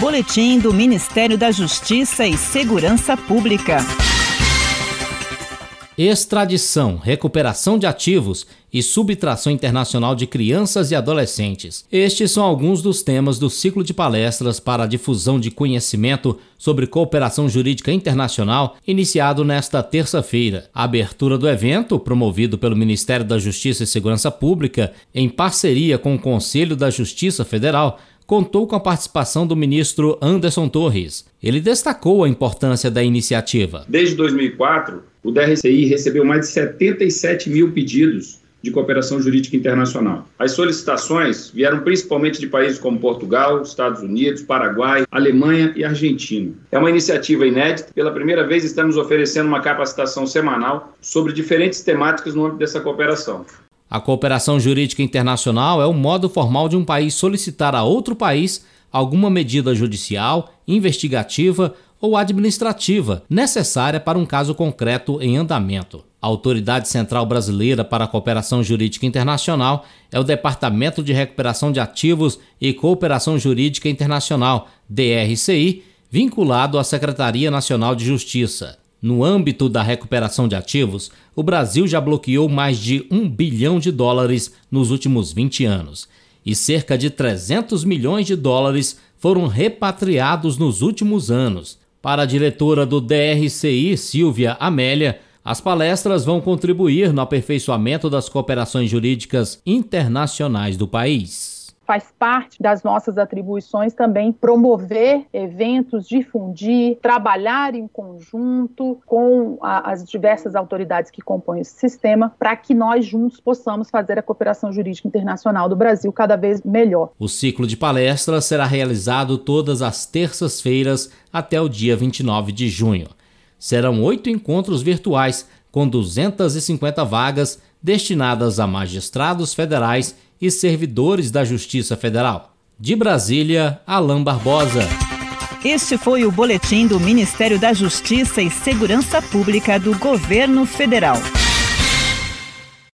Boletim do Ministério da Justiça e Segurança Pública. Extradição, recuperação de ativos e subtração internacional de crianças e adolescentes. Estes são alguns dos temas do ciclo de palestras para a difusão de conhecimento sobre cooperação jurídica internacional, iniciado nesta terça-feira. A abertura do evento, promovido pelo Ministério da Justiça e Segurança Pública, em parceria com o Conselho da Justiça Federal, contou com a participação do ministro Anderson Torres. Ele destacou a importância da iniciativa. Desde 2004, o DRCI recebeu mais de 77 mil pedidos de cooperação jurídica internacional. As solicitações vieram principalmente de países como Portugal, Estados Unidos, Paraguai, Alemanha e Argentina. É uma iniciativa inédita. Pela primeira vez estamos oferecendo uma capacitação semanal sobre diferentes temáticas no âmbito dessa cooperação. A cooperação jurídica internacional é o modo formal de um país solicitar a outro país alguma medida judicial, investigativa ou administrativa necessária para um caso concreto em andamento. A Autoridade Central Brasileira para a Cooperação Jurídica Internacional é o Departamento de Recuperação de Ativos e Cooperação Jurídica Internacional, DRCI, vinculado à Secretaria Nacional de Justiça. No âmbito da recuperação de ativos, o Brasil já bloqueou mais de US$ 1 bilhão nos últimos 20 anos e cerca de US$ 300 milhões foram repatriados nos últimos anos. Para a diretora do DRCI, Silvia Amélia, as palestras vão contribuir no aperfeiçoamento das cooperações jurídicas internacionais do país. Faz parte das nossas atribuições também promover eventos, difundir, trabalhar em conjunto com as diversas autoridades que compõem esse sistema para que nós juntos possamos fazer a cooperação jurídica internacional do Brasil cada vez melhor. O ciclo de palestras será realizado todas as terças-feiras até o dia 29 de junho. Serão 8 encontros virtuais com 250 vagas destinadas a magistrados federais e servidores da Justiça Federal. De Brasília, Alain Barbosa. Este foi o Boletim do Ministério da Justiça e Segurança Pública do Governo Federal.